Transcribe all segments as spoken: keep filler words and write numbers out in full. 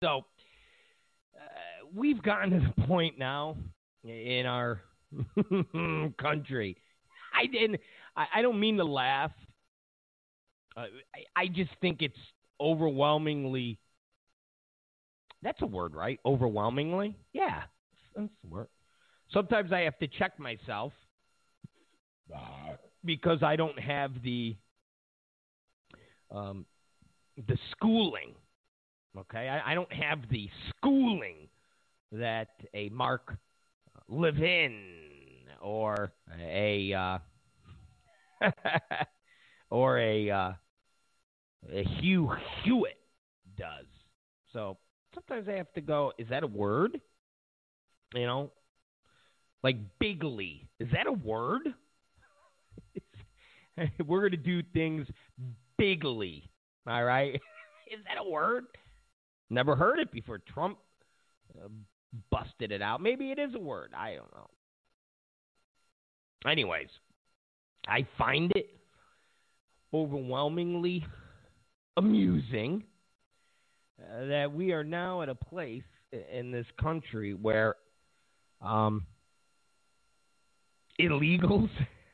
So uh, we've gotten to the point now in our country. I didn't. I, I don't mean to laugh. Uh, I, I just think it's overwhelmingly. That's a word, right? Overwhelmingly? Yeah, that's a word. Sometimes I have to check myself because I don't have the um, the schooling. Okay, I, I don't have the schooling that a Mark Levin or a uh, or a uh, a Hugh Hewitt does. So sometimes I have to go, is that a word? You know, like bigly. Is that a word? We're going to do things bigly. All right? Is that a word? Never heard it before. Trump uh, busted it out. Maybe it is a word. I don't know. Anyways, I find it overwhelmingly amusing uh, that we are now at a place in this country where um, illegals,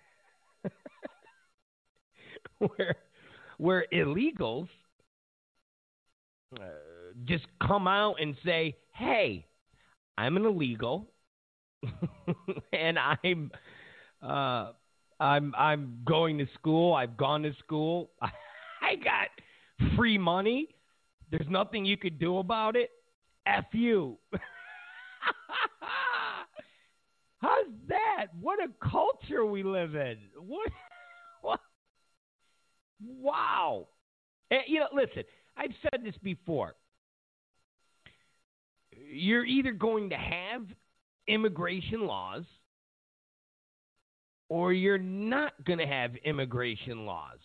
where where illegals uh, just come out and say, "Hey, I'm an illegal, and I'm uh, I'm I'm going to school. I've gone to school. I got free money. There's nothing you could do about it. F you." How's that? What a culture we live in. What? What? Wow. And, you know, listen, I've said this before. You're either going to have immigration laws or you're not going to have immigration laws.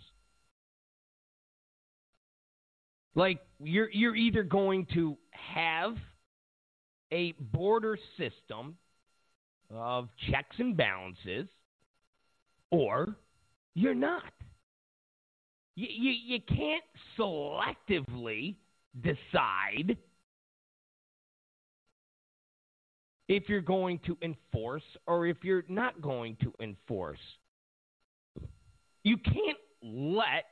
Like, you're you're either going to have a border system of checks and balances, or you're not. You, you, you can't selectively decide if you're going to enforce or if you're not going to enforce. You can't let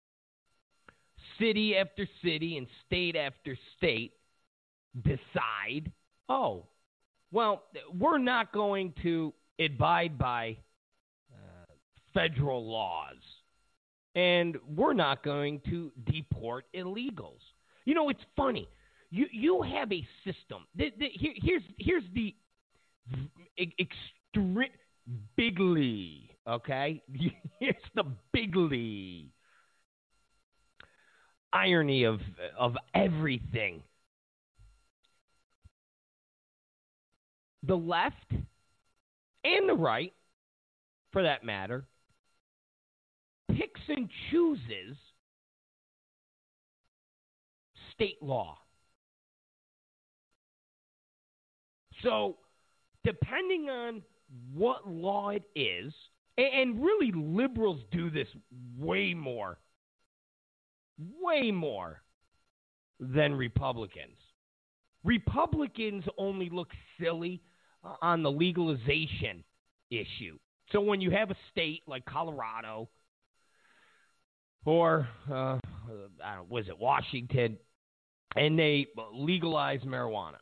city after city and state after state decide, oh, well, we're not going to abide by uh, federal laws, and we're not going to deport illegals. You know, it's funny. You you have a system. The, the, here, here's here's the extreme bigly. Okay, here's the bigly irony of of everything. The left and the right, for that matter, picks and chooses state law. So, depending on what law it is, and really liberals do this way more, way more than Republicans. Republicans only look silly on the legalization issue. So when you have a state like Colorado or, uh, I don't know, was it Washington, and they legalize marijuana,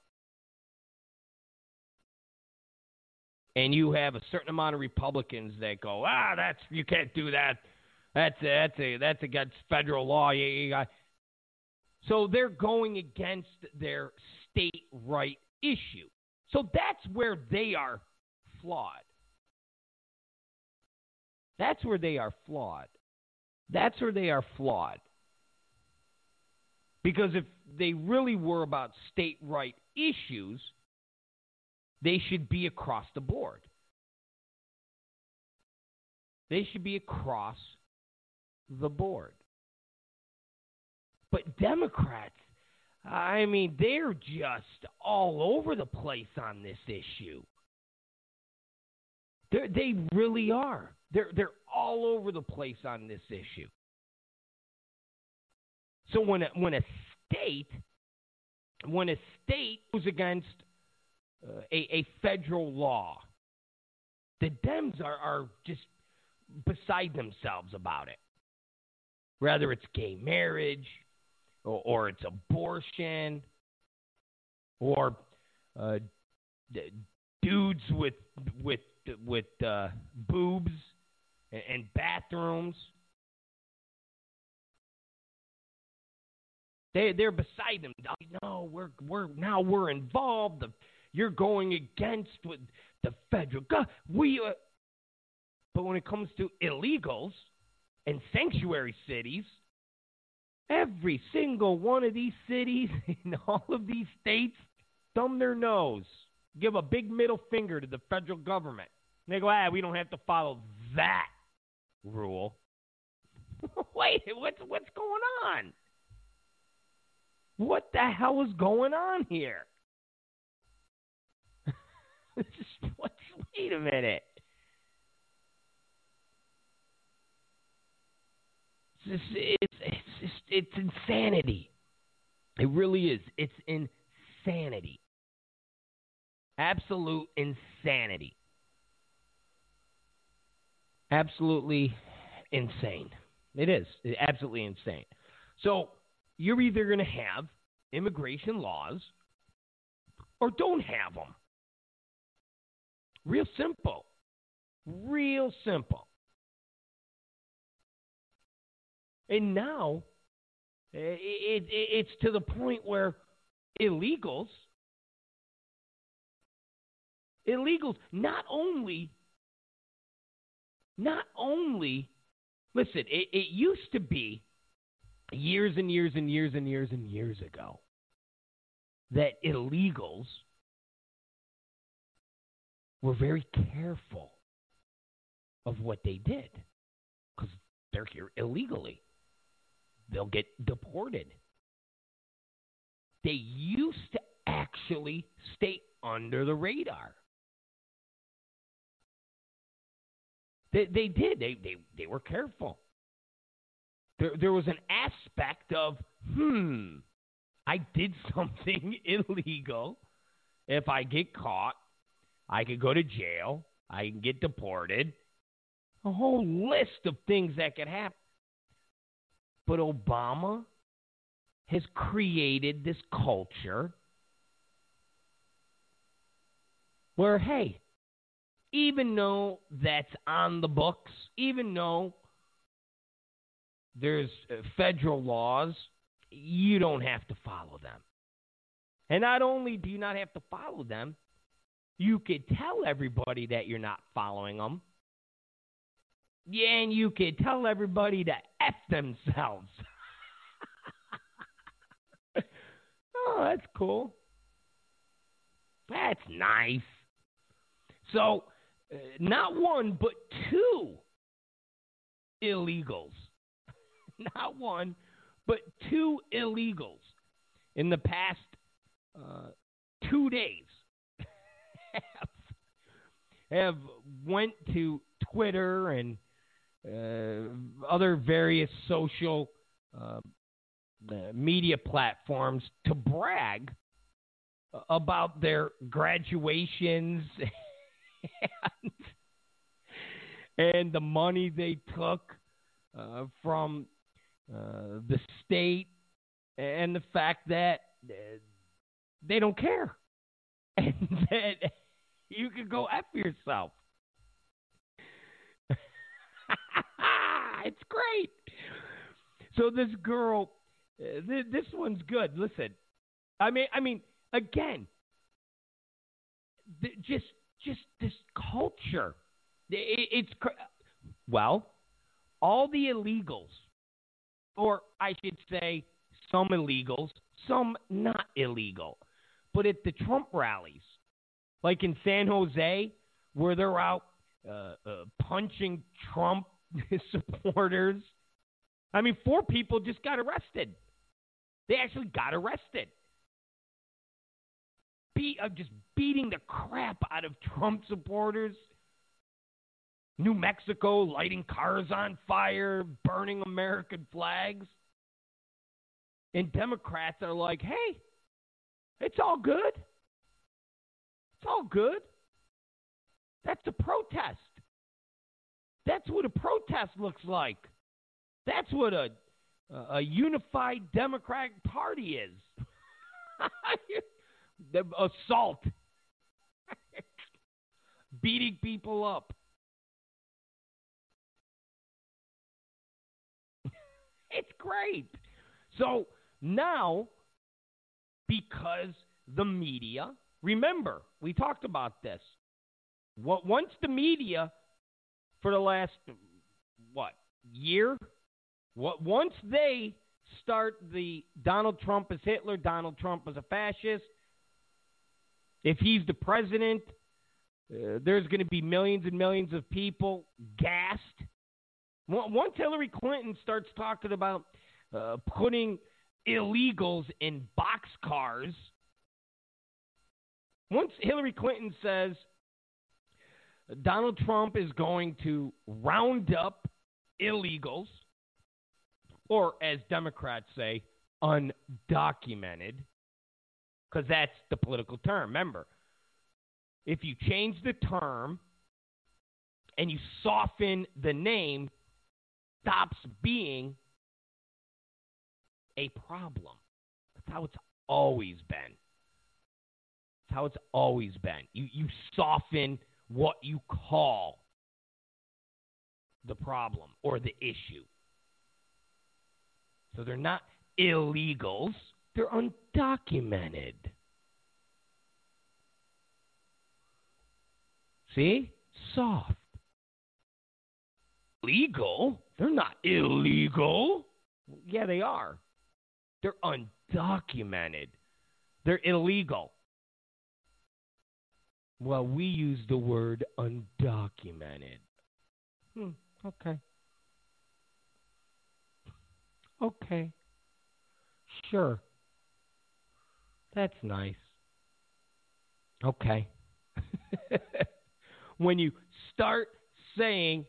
and you have a certain amount of Republicans that go, ah, that's you can't do that. That's that's a that's against federal law. You, you got. So they're going against their state right issue. So that's where they are flawed. That's where they are flawed. That's where they are flawed. Because if they really were about state right issues, they should be across the board. They should be across the board. But Democrats, I mean, they're just all over the place on this issue. They're, they really are. They're they're all over the place on this issue. So when a, when a state when a state goes against uh, a, a federal law, the Dems are, are just beside themselves about it. Whether it's gay marriage or, or it's abortion or uh, d- dudes with with with uh, boobs and, and bathrooms. They they're beside them. No, we're we're now we're involved. The, you're going against with the federal government. We, uh, but when it comes to illegals and sanctuary cities, every single one of these cities in all of these states thumb their nose, give a big middle finger to the federal government. And they go, ah, we don't have to follow that rule. Wait, what's what's going on? What the hell is going on here? What's, wait a minute. It's, just, it's, it's, just, it's insanity. It really is. It's insanity. Absolute insanity. Absolutely insane. It is. It's absolutely insane. So you're either going to have immigration laws or don't have them. Real simple. Real simple. And now it, it, it's to the point where illegals, illegals not only, not only, listen, it, it used to be years and years and years and years and years ago that illegals were very careful of what they did because they're here illegally. They'll get deported. They used to actually stay under the radar. They, they did. They, they, they were careful. There, there was an aspect of, hmm, I did something illegal. If I get caught, I could go to jail. I can get deported. A whole list of things that could happen. But Obama has created this culture where, hey, even though that's on the books, even though there's federal laws, you don't have to follow them. And not only do you not have to follow them, you could tell everybody that you're not following them. Yeah, and you could tell everybody to F themselves. Oh, that's cool. That's nice. So, uh, not one, but two illegals. Not one, but two illegals in the past uh, two days have, have went to Twitter and uh, other various social uh, media platforms to brag about their graduations and, and the money they took uh, from uh, the state and the fact that uh, they don't care and that you can go F yourself. It's great. So this girl, uh, th- this one's good. Listen, I mean, I mean, again, th- just, just this culture. It, it's well, all the illegals, or I should say, some illegals, some not illegal, but at the Trump rallies, like in San Jose, where they're out uh, uh, punching Trump supporters. I mean, four people just got arrested. They actually got arrested. Be, uh, just beating the crap out of Trump supporters. New Mexico lighting cars on fire, burning American flags. And Democrats are like, hey, It's all good. It's all good. That's a protest. That's what a protest looks like. That's what a a unified Democratic Party is. The assault. Beating people up. It's great. So now, because the media, remember, we talked about this. What once the media, for the last, what, year? What once they start the Donald Trump as Hitler, Donald Trump as a fascist, if he's the president, uh, there's going to be millions and millions of people gassed. Once Hillary Clinton starts talking about uh, putting illegals in boxcars, once Hillary Clinton says Donald Trump is going to round up illegals, or as Democrats say, undocumented, because that's the political term. Remember, if you change the term and you soften the name, stops being a problem. That's how it's always been. That's how it's always been. You you soften what you call the problem or the issue. So they're not illegals, they're undocumented. See? Soft. Legal? They're not illegal. Yeah, they are. They're undocumented. They're illegal. Well, we use the word undocumented. Hmm, okay. Okay. Sure. That's nice. Okay. When you start saying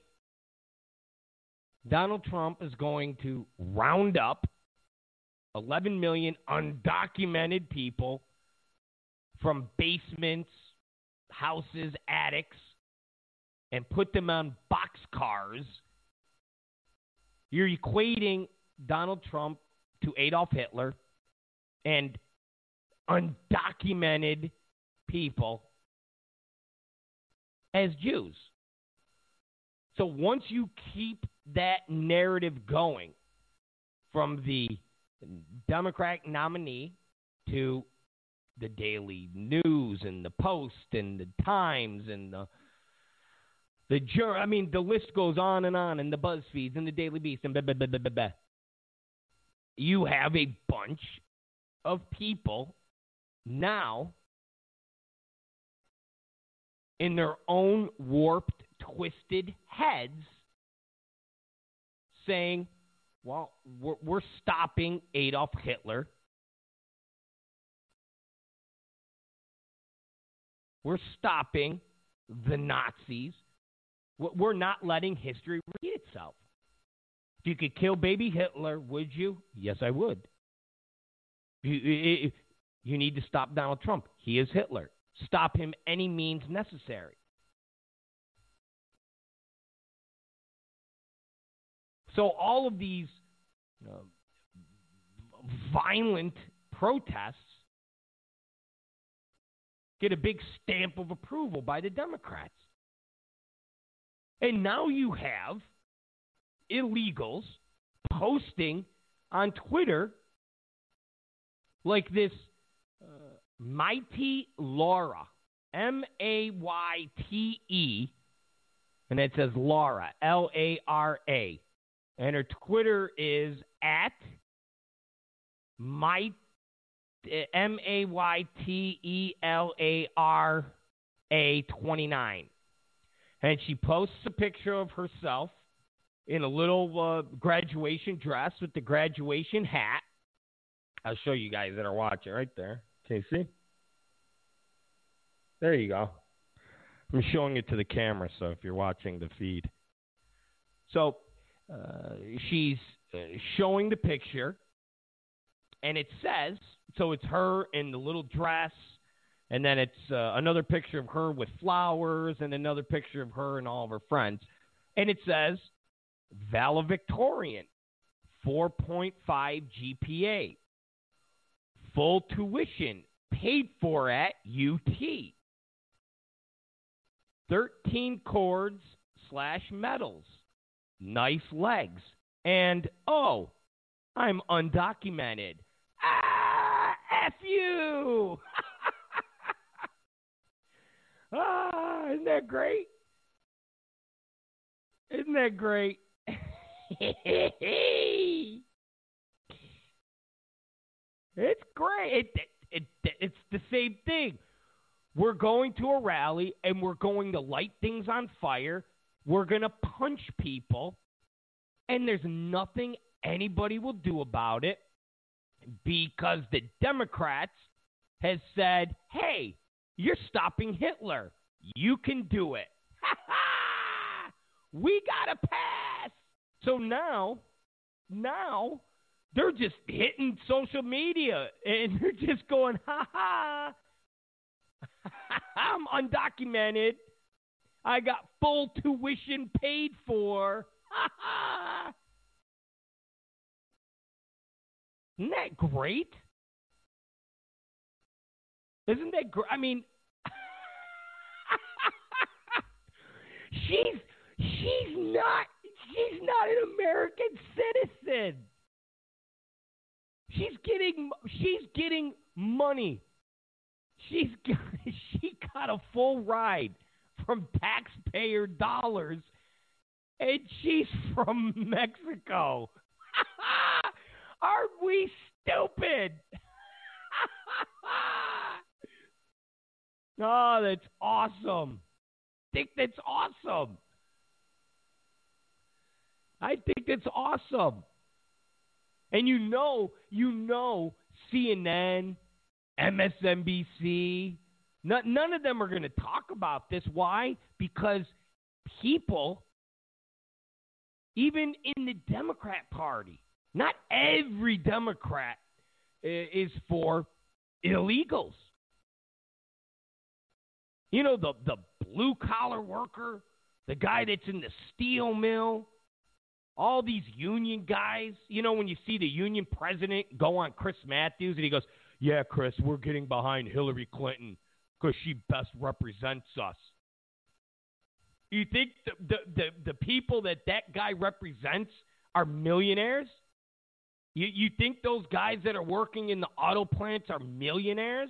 Donald Trump is going to round up eleven million undocumented people from basements, houses, attics, and put them on boxcars, you're equating Donald Trump to Adolf Hitler and undocumented people as Jews. So once you keep that narrative going from the Democratic nominee to the Daily News and the Post and the Times and the the jur- I mean, the list goes on and on, and the BuzzFeeds and the Daily Beast and blah, blah, blah, blah, blah, blah. You have a bunch of people now in their own warped, twisted heads saying, well, we're, we're stopping Adolf Hitler. We're stopping the Nazis. We're not letting history repeat itself. If you could kill baby Hitler, would you? Yes, I would. You, you need to stop Donald Trump. He is Hitler. Stop him any means necessary. So all of these uh, violent protests get a big stamp of approval by the Democrats. And now you have illegals posting on Twitter like this uh, Mighty Laura, M A Y T E, and it says Laura, L A R A. And her Twitter is at my, M A Y T E L A R A twenty-nine. And she posts a picture of herself in a little uh, graduation dress with the graduation hat. I'll show you guys that are watching right there. Can you see? There you go. I'm showing it to the camera, so if you're watching the feed. So uh, she's uh, showing the picture, and it says, so it's her in the little dress, and then it's uh, another picture of her with flowers, and another picture of her and all of her friends. And it says, valedictorian, four point five G P A, full tuition, paid for at U T, thirteen chords slash medals, nice legs, and, oh, I'm undocumented. Ah, F you! Ah, isn't that great? Isn't that great? It's great. It, it, it, it's the same thing. We're going to a rally, and we're going to light things on fire. We're going to punch people, and there's nothing anybody will do about it because the Democrats has said, hey, you're stopping Hitler. You can do it. Ha ha! We got to pass. So now, now, they're just hitting social media, and they're just going, ha ha, I'm undocumented. I got full tuition paid for. Ha ha. Isn't that great? Isn't that great? I mean, she's she's not she's not an American citizen. She's getting she's getting money. She's she got a full ride from taxpayer dollars, and she's from Mexico. Aren't we stupid? Oh, that's awesome. I think that's awesome. I think that's awesome. And you know, you know, C N N, M S N B C, none, none of them are going to talk about this. Why? Because people, even in the Democrat Party, not every Democrat is for illegals. You know, the, the blue-collar worker, the guy that's in the steel mill, all these union guys. You know, when you see the union president go on Chris Matthews and he goes, yeah, Chris, we're getting behind Hillary Clinton because she best represents us. You think the, the, the, the people that that guy represents are millionaires? You, you think those guys that are working in the auto plants are millionaires?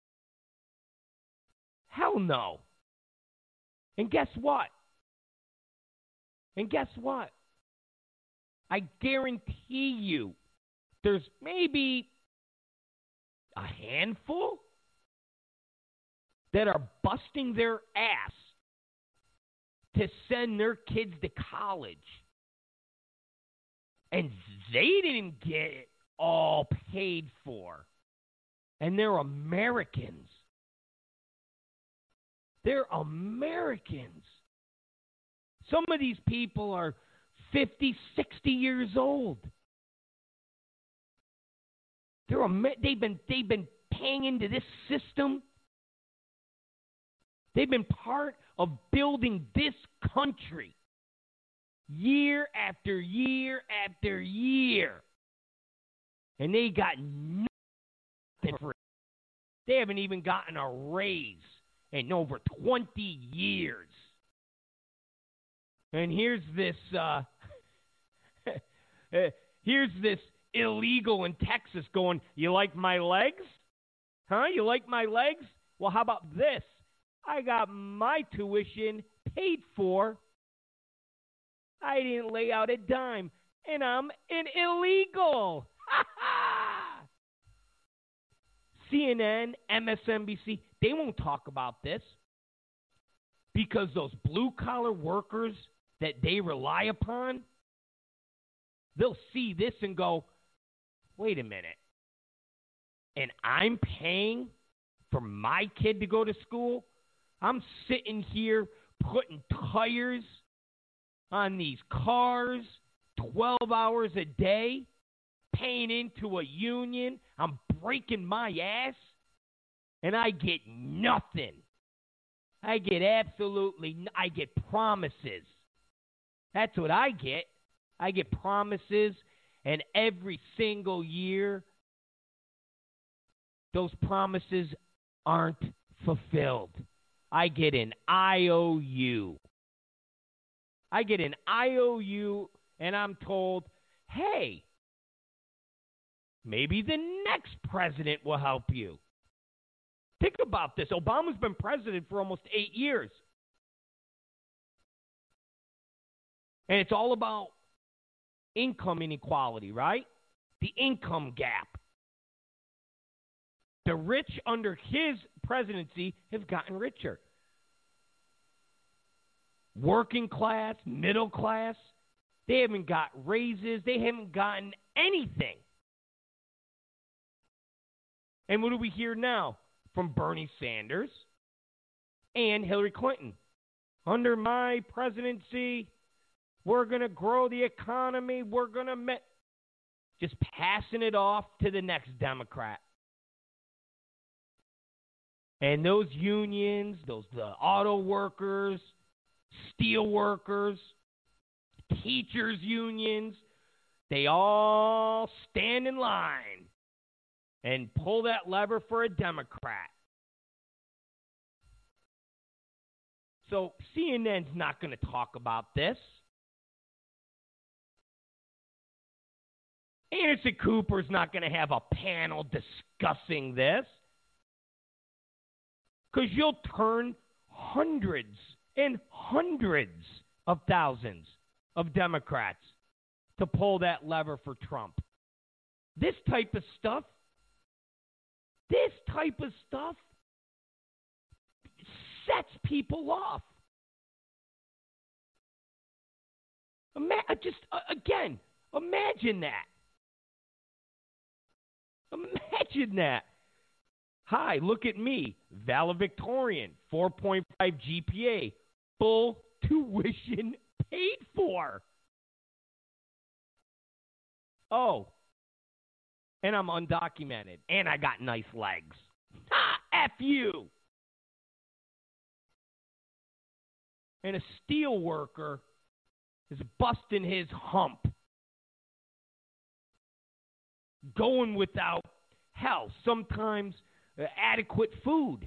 Hell no. And guess what? And guess what? I guarantee you there's maybe a handful that are busting their ass to send their kids to college. And they didn't get it all paid for. And they're Americans. They're Americans. Some of these people are fifty, sixty years old. They're they've been they've been paying into this system. They've been part of building this country year after year after year. And they got nothing for it. They haven't even gotten a raise in over twenty years. And here's this, uh, here's this illegal in Texas going, you like my legs? Huh? You like my legs? Well, how about this? I got my tuition paid for. I didn't lay out a dime, and I'm an illegal. Ha ha! C N N, M S N B C, they won't talk about this because those blue-collar workers that they rely upon, they'll see this and go, wait a minute, and I'm paying for my kid to go to school? I'm sitting here putting tires on these cars twelve hours a day, paying into a union. I'm breaking my ass. And I get nothing. I get absolutely, n- I get promises. That's what I get. I get promises, and every single year, those promises aren't fulfilled. I get an I O U. I get an I O U, and I'm told, hey, maybe the next president will help you. Think about this. Obama's been president for almost eight years. And it's all about income inequality, right? The income gap. The rich under his presidency have gotten richer. Working class, middle class, they haven't got raises. They haven't gotten anything. And what do we hear now from Bernie Sanders and Hillary Clinton? Under my presidency, we're going to grow the economy. We're going to me-. Just passing it off to the next Democrat. And those unions, those the auto workers, steel workers, teachers unions, they all stand in line and pull that lever for a Democrat. So C N N's not going to talk about this. Anderson Cooper's not going to have a panel discussing this. Because you'll turn hundreds and hundreds of thousands of Democrats to pull that lever for Trump. This type of stuff, this type of stuff sets people off. Ima- just, uh, again, imagine that. Imagine that. Hi, look at me, valedictorian, four point five G P A, full tuition paid for. Oh, and I'm undocumented, and I got nice legs. Ha! F you. And a steel worker is busting his hump, going without, hell, sometimes uh, adequate food,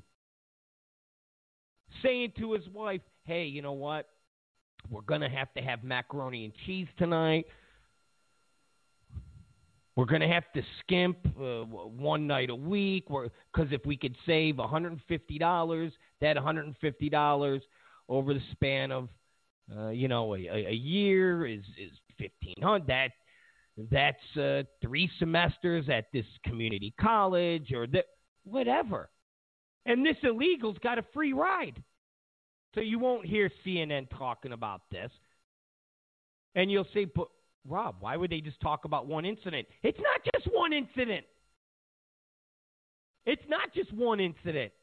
saying to his wife, hey, you know what? We're going to have to have macaroni and cheese tonight. We're going to have to skimp uh, one night a week, because if we could save one hundred fifty dollars, that one hundred fifty dollars over the span of, uh, you know, a, a year is, is fifteen hundred dollars. That, that's uh, three semesters at this community college or the, whatever. And this illegal's got a free ride. So you won't hear C N N talking about this. And you'll say, but Rob, why would they just talk about one incident? It's not just one incident. It's not just one incident.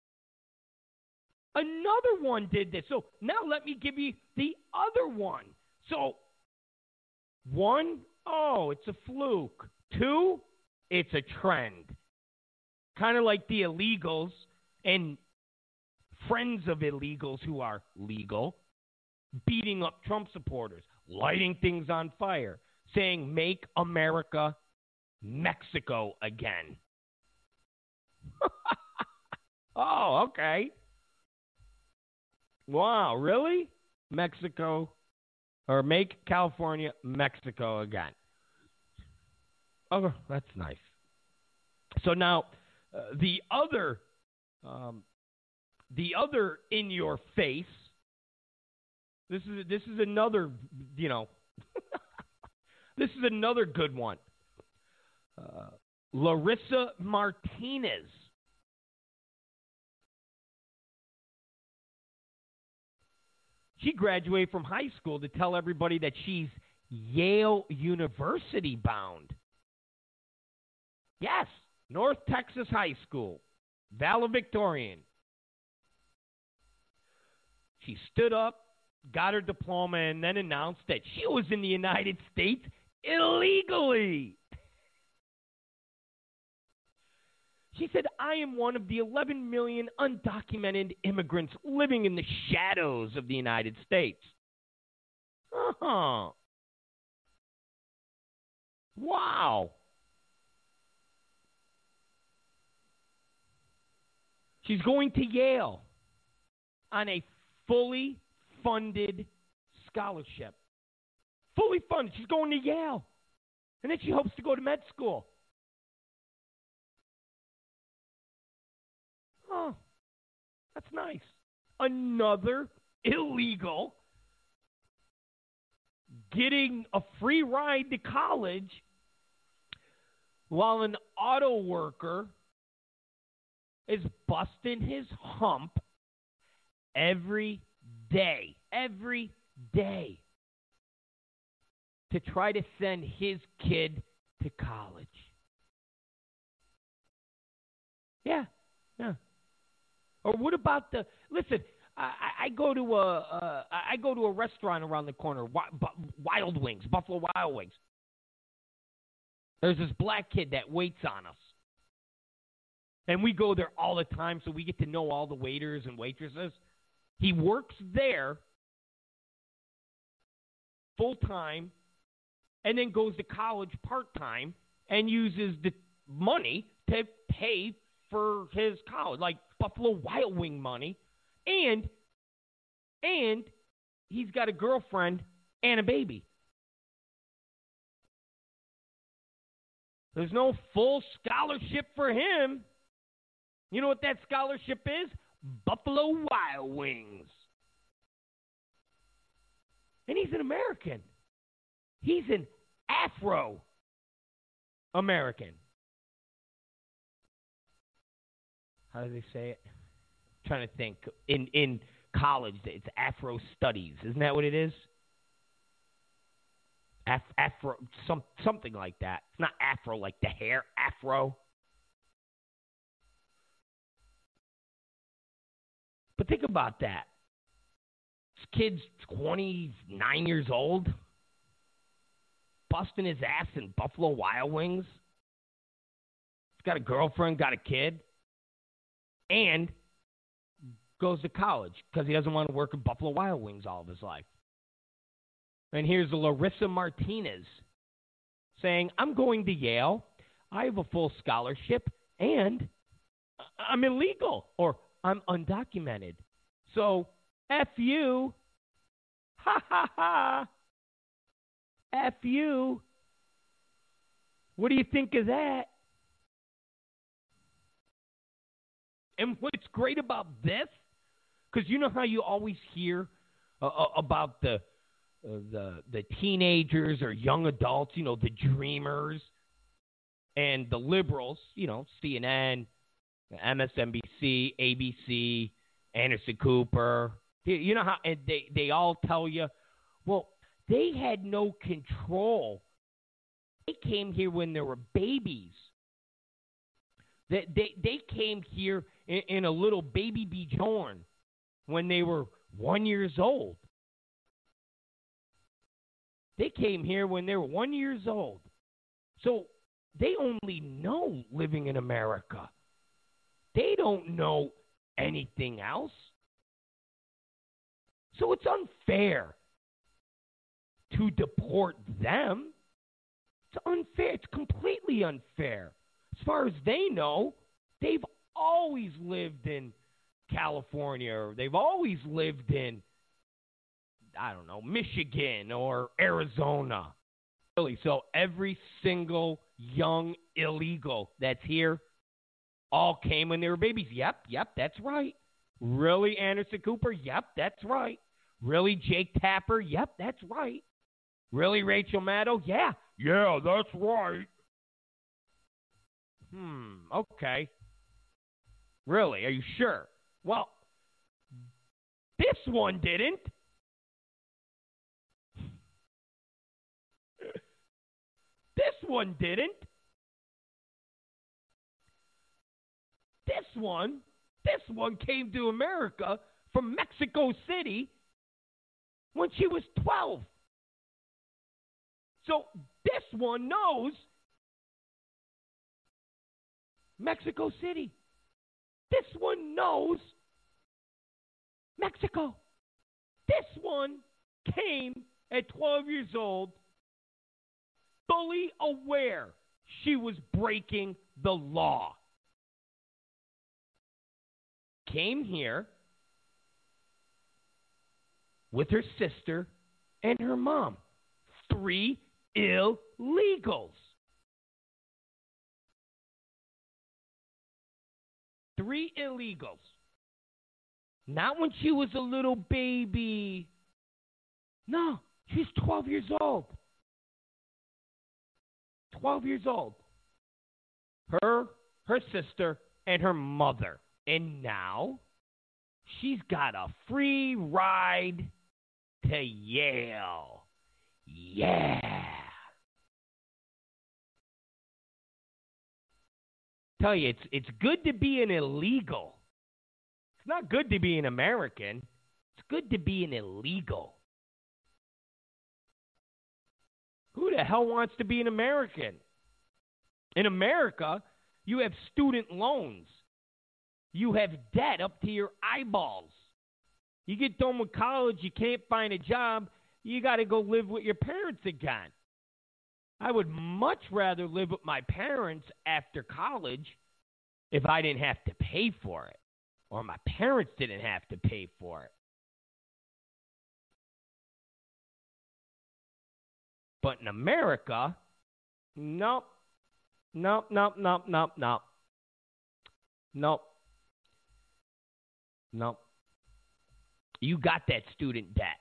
Another one did this. So now let me give you the other one. So one, oh, it's a fluke. Two, it's a trend. Kind of like the illegals and friends of illegals who are legal beating up Trump supporters, lighting things on fire, saying, make America Mexico again. Oh, okay. Wow, really? Mexico, or make California Mexico again. Oh, that's nice. So now, uh, the other, um, the other in your face. This is this is another, you know, this is another good one. Uh, Larissa Martinez. She graduated from high school to tell everybody that she's Yale University bound. Yes, North Texas High School, valedictorian. She stood up, got her diploma, and then announced that she was in the United States illegally. She said, I am one of the eleven million undocumented immigrants living in the shadows of the United States. Uh-huh. Wow. She's going to Yale on a fully funded scholarship. Fully funded. She's going to Yale. And then she hopes to go to med school. Oh, that's nice. Another illegal getting a free ride to college while an auto worker is busting his hump every day, every day to try to send his kid to college. Yeah, yeah. Or what about the? Listen, I, I go to a uh, I go to a restaurant around the corner, Wild Wings, Buffalo Wild Wings. There's this black kid that waits on us, and we go there all the time, so we get to know all the waiters and waitresses. He works there full time, and then goes to college part time, and uses the money to pay for his college, like Buffalo Wild Wing money, and and he's got a girlfriend and a baby. There's no full scholarship for him. You know what that scholarship is? Buffalo Wild Wings. And he's an American. He's an Afro-American. How do they say it? I'm trying to think. In in college, it's Afro Studies. Isn't that what it is? Af, Afro, some, something like that. It's not Afro like the hair. Afro. But think about that. This kid's twenty-nine years old, busting his ass in Buffalo Wild Wings. He's got a girlfriend, got a kid, and goes to college because he doesn't want to work at Buffalo Wild Wings all of his life. And here's Larissa Martinez saying, I'm going to Yale. I have a full scholarship, and I'm illegal, or I'm undocumented. So, F you. Ha, ha, ha. F you. What do you think of that? And what's great about this, because you know how you always hear uh, about the, uh, the the teenagers or young adults, you know, the dreamers, and the liberals, you know, C N N, M S N B C, A B C, Anderson Cooper. You know how and they, they all tell you, well, they had no control. They came here when there were babies. They, they, they came here in, in a little baby Bjorn when they were one years old. They came here when they were one years old. So they only know living in America. They don't know anything else. So it's unfair to deport them. It's unfair. It's completely unfair. As far as they know, they've always lived in California, or they've always lived in, I don't know, Michigan or Arizona. Really, so every single young illegal that's here all came when they were babies. Yep, yep, that's right. Really, Anderson Cooper? Yep, that's right. Really, Jake Tapper? Yep, that's right. Really, Rachel Maddow? Yeah, yeah, that's right. Hmm, okay. Really, are you sure? Well, this one didn't. This one didn't. This one, this one came to America from Mexico City when she was twelve. So this one knows Mexico City. This one knows Mexico. This one came at twelve years old, fully aware she was breaking the law. Came here with her sister and her mom. Three illegals. Three illegals. Not when she was a little baby. No, she's twelve years old. twelve years old. Her, her sister, and her mother. And now she's got a free ride to Yale. Yeah. Tell you, it's it's good to be an illegal. It's not good to be an American. It's good to be an illegal. Who the hell wants to be an American? In America, you have student loans. You have debt up to your eyeballs. You get done with college, you can't find a job, you got to go live with your parents again. I would much rather live with my parents after college if I didn't have to pay for it, or my parents didn't have to pay for it. But in America, nope, nope, nope, nope, nope, nope, nope, nope. You got that student debt.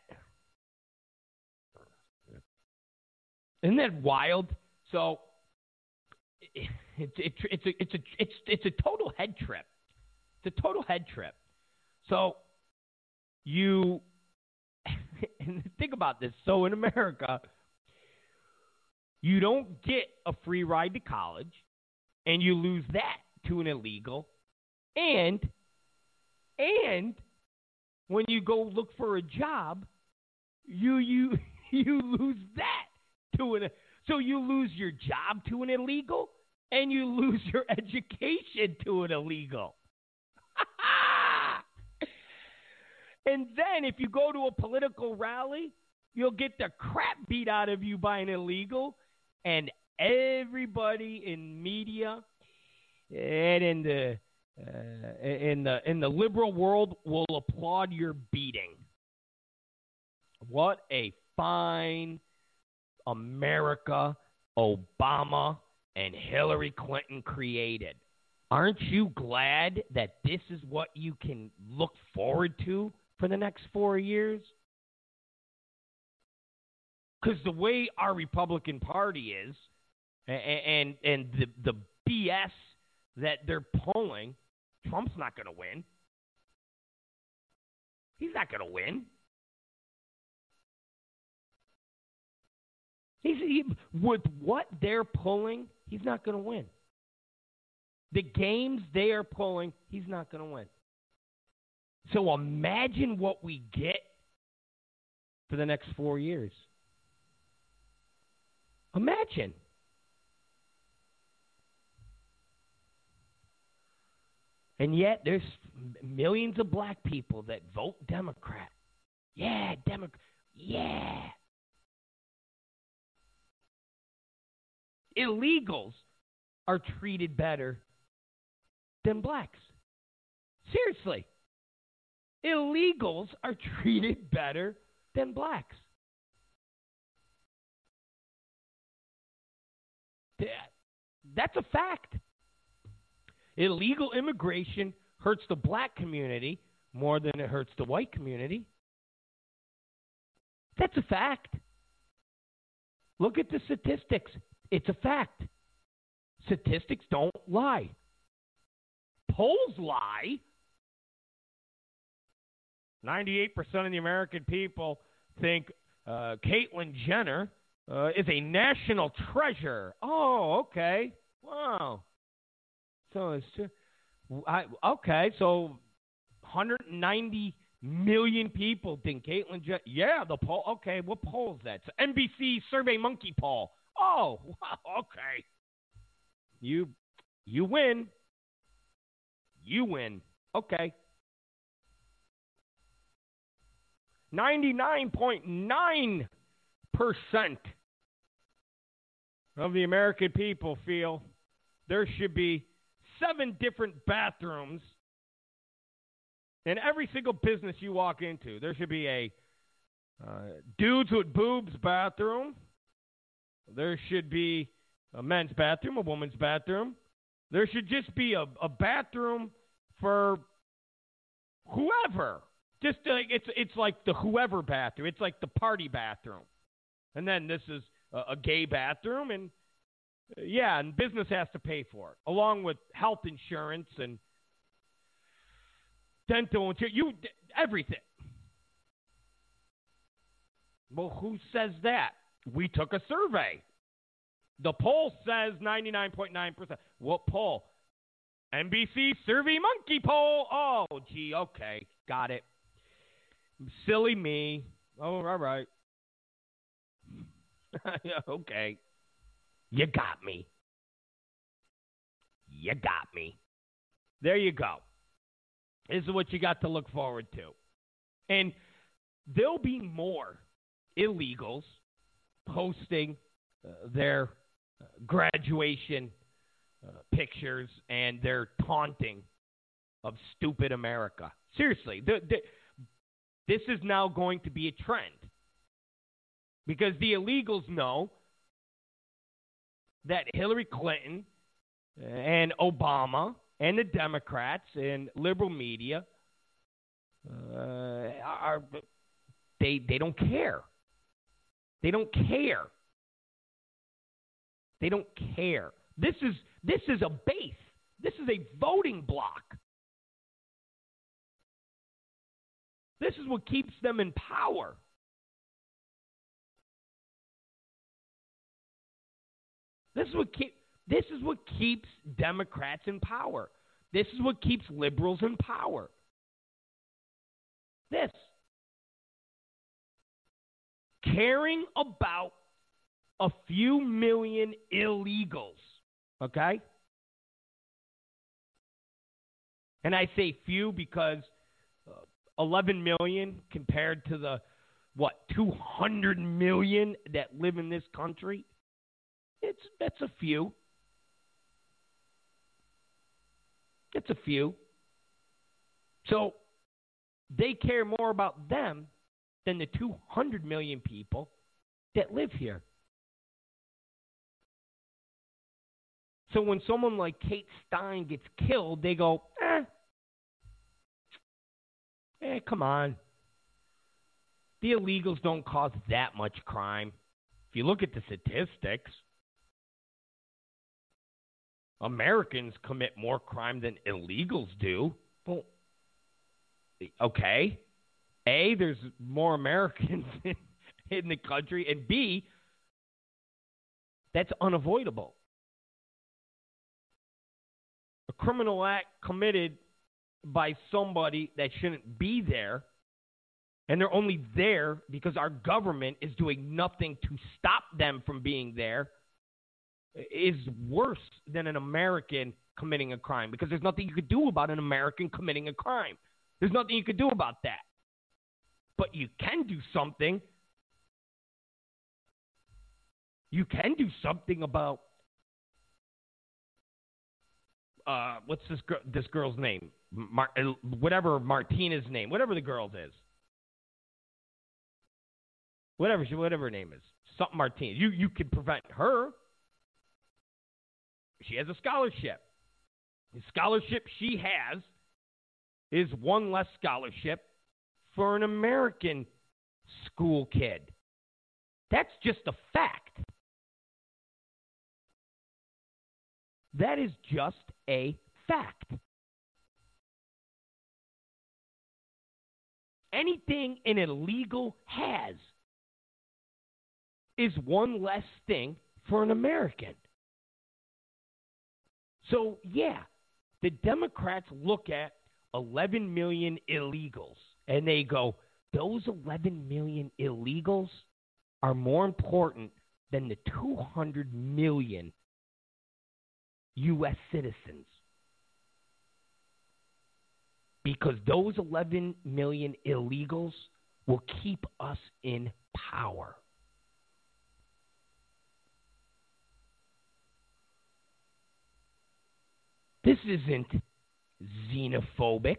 Isn't that wild? So it's it, it's a it's a it's it's a total head trip. It's a total head trip. So you and think about this. So in America, you don't get a free ride to college, and you lose that to an illegal, and and when you go look for a job, you you you lose that to an so you lose your job to an illegal, and you lose your education to an illegal. And then if you go to a political rally, you'll get the crap beat out of you by an illegal, and everybody in media and in the uh, in the in the liberal world will applaud your beating. What a fine America Obama and Hillary Clinton created. Aren't you glad that this is what you can look forward to for the next four years? Because the way our Republican Party is, and and, and the, the B S that they're pulling, Trump's not going to win. He's not going to win. He's he, with what they're pulling, he's not going to win. The games they are pulling, he's not going to win. So imagine what we get for the next four years. Imagine. And yet there's millions of black people that vote Democrat. Yeah, Democrat. Yeah. Illegals are treated better than blacks. Seriously. Illegals are treated better than blacks. That's a fact. Illegal immigration hurts the black community more than it hurts the white community. That's a fact. Look at the statistics. It's a fact. Statistics don't lie. Polls lie. ninety-eight percent of the American people think uh, Caitlyn Jenner uh, is a national treasure. Oh, okay. Wow. So it's I, okay. So one hundred ninety million people think Caitlyn Jenner. Yeah, the poll. Okay, what poll is that? It's N B C Survey Monkey poll. Oh, wow, okay. You you win. You win. Okay. ninety-nine point nine percent of the American people feel there should be seven different bathrooms in every single business you walk into. There should be a uh, dudes with boobs bathroom. There should be a men's bathroom, a woman's bathroom. There should just be a, a bathroom for whoever. Just like it's it's like the whoever bathroom. It's like the party bathroom. And then this is a, a gay bathroom, and uh, yeah, and business has to pay for it, along with health insurance and dental insurance. You everything. Well, who says that? We took a survey. The poll says ninety-nine point nine percent. What poll? N B C Survey Monkey poll. Oh, gee, okay, got it. Silly me. Oh, all right. Okay. You got me. You got me. There you go. This is what you got to look forward to. And there'll be more illegals posting uh, their uh, graduation uh, pictures and their taunting of stupid America. Seriously, the, the, this is now going to be a trend because the illegals know that Hillary Clinton and Obama and the Democrats and liberal media uh, are they they don't care. They don't care. They don't care. This is this is a base. This is a voting block. This is what keeps them in power. This is what keep, this is what keeps Democrats in power. This is what keeps liberals in power. This. Caring about a few million illegals, okay? And I say few because uh, eleven million compared to the, what, two hundred million that live in this country, it's that's a few. It's a few. So they care more about them than the two hundred million people that live here. So when someone like Kate Stein gets killed, they go, eh, eh, come on. The illegals don't cause that much crime. If you look at the statistics, Americans commit more crime than illegals do. Well, okay. A, there's more Americans in, in the country, and B, that's unavoidable. A criminal act committed by somebody that shouldn't be there, and they're only there because our government is doing nothing to stop them from being there, is worse than an American committing a crime, because there's nothing you could do about an American committing a crime. There's nothing you could do about that. But you can do something. You can do something about uh, what's this girl, this girl's name? Mar- whatever Martina's name, whatever the girl's is, whatever she, whatever her name is, something Martinez. You you can prevent her. She has a scholarship. The scholarship she has is one less scholarship for an American school kid. That's just a fact. That is just a fact. Anything an illegal has is one less thing for an American. So, yeah, the Democrats look at eleven million illegals and they go, those eleven million illegals are more important than the two hundred million U S citizens. because those eleven million illegals will keep us in power. This isn't xenophobic.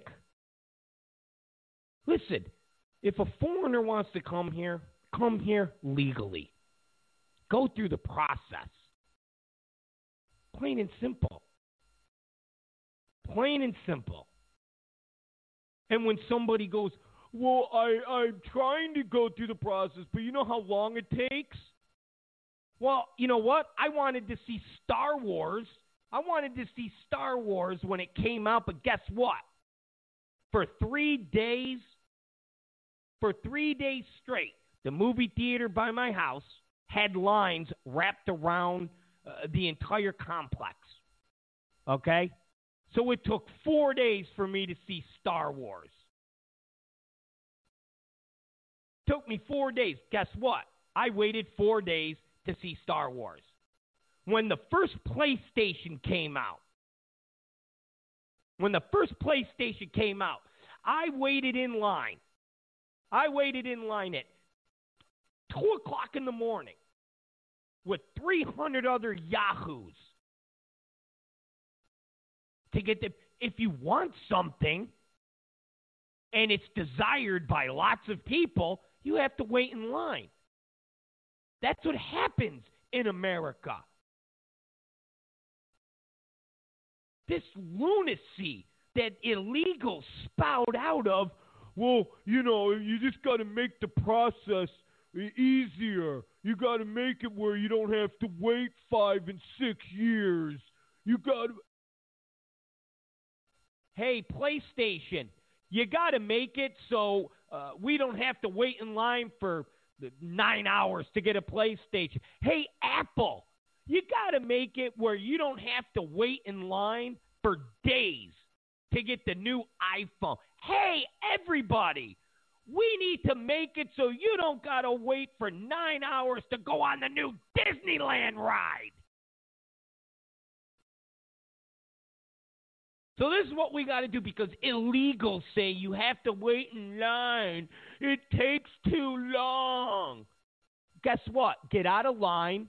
Listen, if a foreigner wants to come here, come here legally. Go through the process. Plain and simple. Plain and simple. And when somebody goes, well, I, I'm trying to go through the process, but you know how long it takes? Well, you know what? I wanted to see Star Wars. I wanted to see Star Wars when it came out, but guess what? For three days, for three days straight, the movie theater by my house had lines wrapped around uh, the entire complex. Okay? So it took four days for me to see Star Wars. Took me four days. Guess what? I waited four days to see Star Wars. When the first PlayStation came out, when the first PlayStation came out, I waited in line. I waited in line at two o'clock in the morning with three hundred other yahoos to get the, if you want something and it's desired by lots of people, you have to wait in line. That's what happens in America. This lunacy that illegals spout out of, well, you know, you just got to make the process easier. You got to make it where you don't have to wait five and six years. You got to... Hey, PlayStation, you got to make it so uh, we don't have to wait in line for nine hours to get a PlayStation. Hey, Apple, you got to make it where you don't have to wait in line for days to get the new iPhone. Hey, everybody, we need to make it so you don't got to wait for nine hours to go on the new Disneyland ride. So this is what we got to do, because illegals say you have to wait in line. It takes too long. Guess what? Get out of line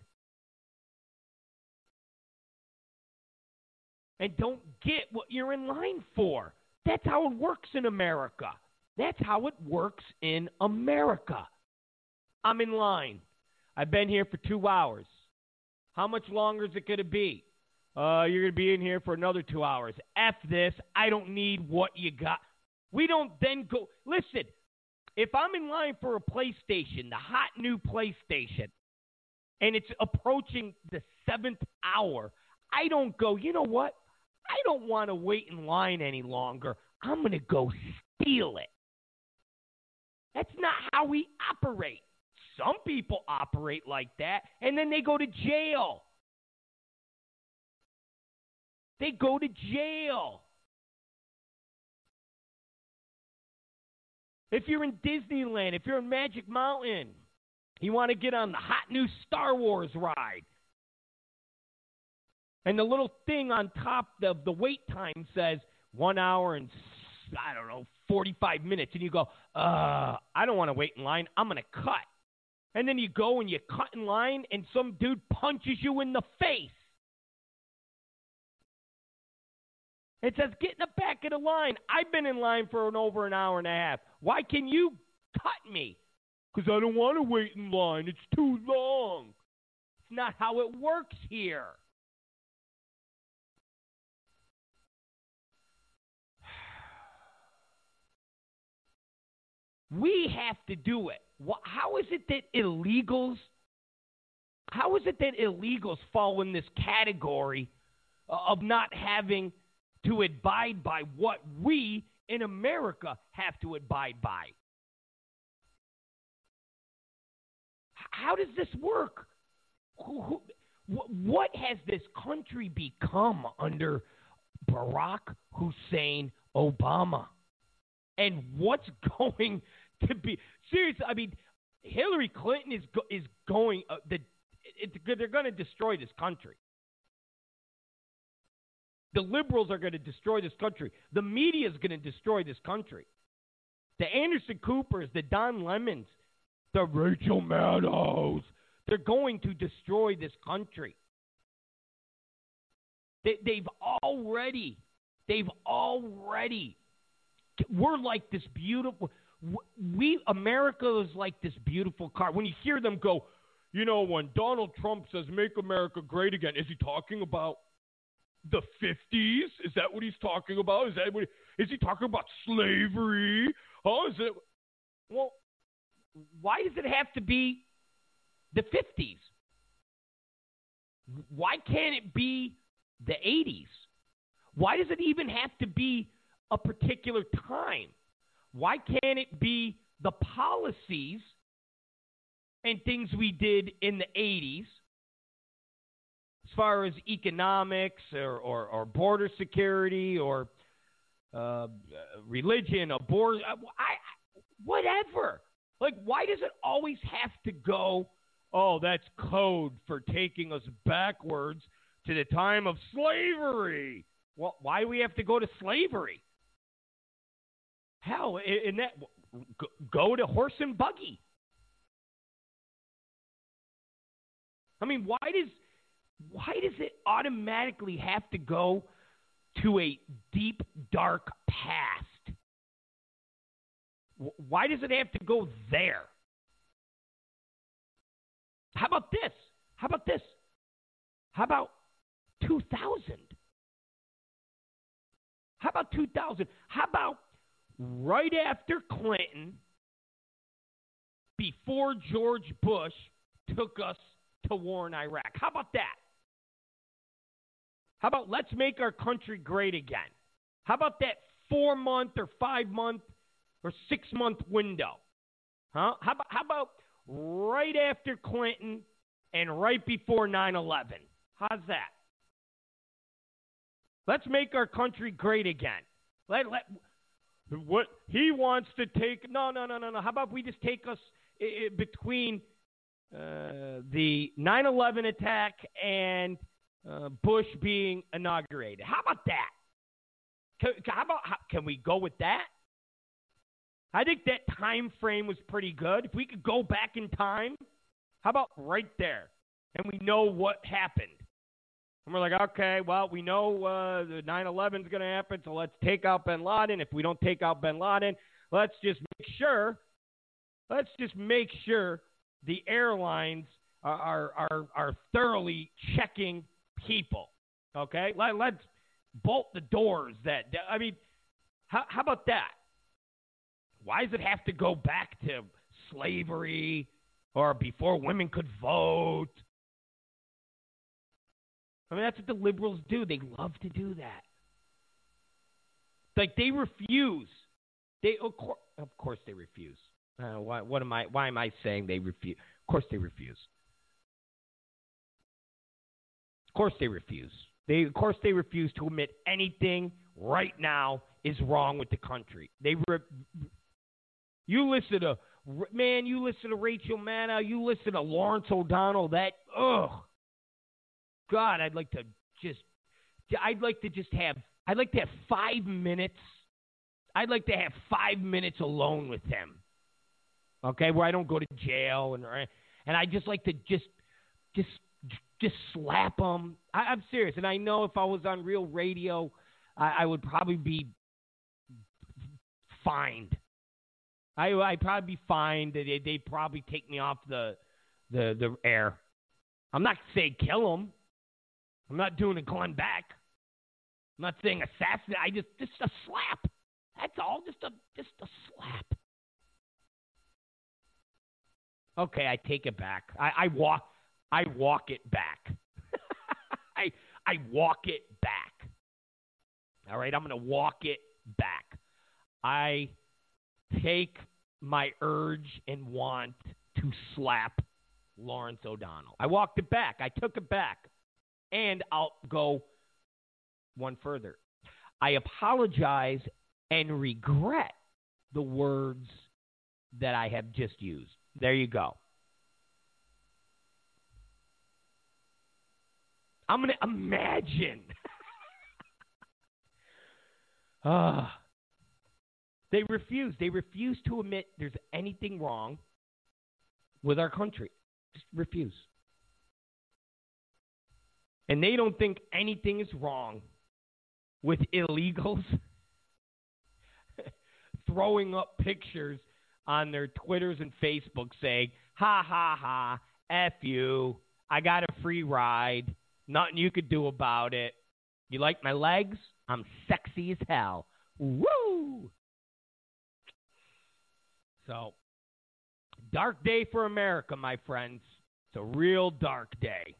and don't get what you're in line for. That's how it works in America. That's how it works in America. I'm in line. I've been here for two hours. How much longer is it going to be? Uh, you're going to be in here for another two hours. F this. I don't need what you got. We don't then go. Listen, if I'm in line for a PlayStation, the hot new PlayStation, and it's approaching the seventh hour, I don't go, you know what? I don't want to wait in line any longer. I'm going to go steal it. That's not how we operate. Some people operate like that, and then they go to jail. They go to jail. If you're in Disneyland, if you're in Magic Mountain, you want to get on the hot new Star Wars ride, and the little thing on top of the wait time says one hour and, I don't know, forty-five minutes. And you go, uh, I don't want to wait in line. I'm going to cut. And then you go and you cut in line, and some dude punches you in the face. It says, get in the back of the line. I've been in line for an over an hour and a half. Why can you cut me? Because I don't want to wait in line. It's too long. It's not how it works here. We have to do it. How is it that illegals, how is it that illegals fall in this category of not having to abide by what we in America have to abide by? How does this work? Who, who, what has this country become under Barack Hussein Obama? And what's going to be seriously? I mean, Hillary Clinton is go, is going. Uh, the it, they're going to destroy this country. The liberals are going to destroy this country. The media is going to destroy this country. The Anderson Coopers, the Don Lemons, the Rachel Maddows, they're going to destroy this country. They, they've already, they've already, we're like this beautiful, we, America is like this beautiful car. When you hear them go, you know, when Donald Trump says, make America great again, is he talking about the fifties? Is that what he's talking about? Is that what he, is he talking about slavery? Oh, is it? Well, why does it have to be the fifties? Why can't it be the eighties? Why does it even have to be a particular time? Why can't it be the policies and things we did in the eighties as far as economics or, or, or border security or uh, religion, abortion, I, I, whatever. Like, why does it always have to go, oh, that's code for taking us backwards to the time of slavery? Well, why do we have to go to slavery? Hell, in that, go to horse and buggy. I mean, why does why does it automatically have to go to a deep, dark past? Why does it have to go there? How about this? How about this? How about two thousand? How about two thousand? How about right after Clinton, before George Bush took us to war in Iraq? How about that? How about let's make our country great again? How about that four-month or five-month or six-month window? Huh? How about, how about right after Clinton and right before nine eleven? How's that? Let's make our country great again. Let, let, what he wants to take, no, no, no, no, no. How about we just take us I, I, between uh, the nine eleven attack and uh, Bush being inaugurated? How about that? Can, how about, how, can we go with that? I think that time frame was pretty good. If we could go back in time, how about right there? And we know what happened. And we're like, okay, well, we know uh, the nine eleven is going to happen, so let's take out bin Laden. If we don't take out bin Laden, let's just make sure, let's just make sure the airlines are are, are, are thoroughly checking people, okay? Let, let's bolt the doors. That I mean, how, how about that? Why does it have to go back to slavery or before women could vote? I mean, that's what the liberals do. They love to do that. Like, they refuse. They, of course, of course they refuse. Uh, why, what am I, why am I saying they refuse? Of course they refuse. Of course they refuse. They, of course they refuse to admit anything right now is wrong with the country. They, re- you listen to, man, you listen to Rachel Maddow, you listen to Lawrence O'Donnell, that, ugh. God, I'd like to just, I'd like to just have, I'd like to have five minutes. I'd like to have five minutes alone with him. Okay, where I don't go to jail and and I just like to just, just, just slap him. I, I'm serious, and I know if I was on real radio, I, I would probably be fined. I I'd probably be fined. They they'd probably take me off the the the air. I'm not saying kill him. I'm not doing a Glenn Beck. I'm not saying assassinate. I just just a slap. That's all. Just a just a slap. Okay, I take it back. I, I walk I walk it back. I I walk it back. All right, I'm gonna walk it back. I take my urge and want to slap Lawrence O'Donnell. I walked it back. I took it back. And I'll go one further. I apologize and regret the words that I have just used. There you go. I'm going to imagine. Uh, they refuse. They refuse to admit there's anything wrong with our country. Just refuse. And they don't think anything is wrong with illegals throwing up pictures on their Twitters and Facebook saying, ha, ha, ha, F you, I got a free ride, nothing you could do about it. You like my legs? I'm sexy as hell. Woo! So, dark day for America, my friends. It's a real dark day.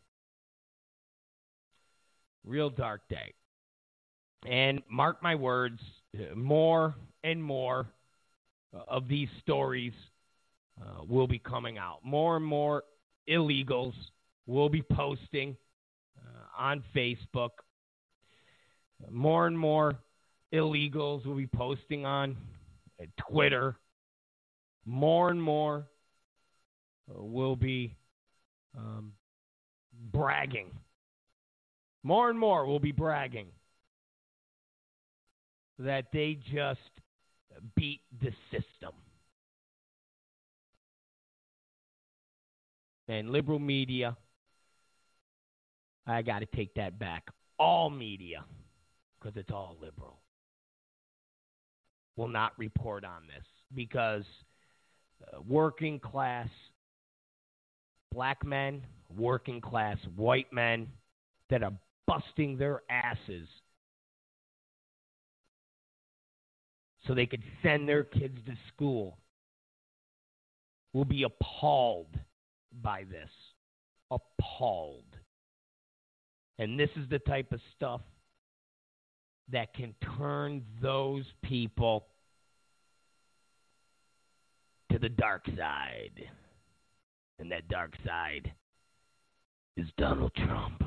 Real dark day. And mark my words, more and more of these stories uh, will be coming out. More and more illegals will be posting uh, on Facebook. More and more illegals will be posting on uh, Twitter. More and more uh, will be um, bragging. More and more will be bragging that they just beat the system. And liberal media, I got to take that back. All media, because it's all liberal, will not report on this because uh, working class black men, working class white men that are busting their asses so they could send their kids to school will be appalled by this. Appalled. And this is the type of stuff that can turn those people to the dark side. And that dark side is Donald Trump.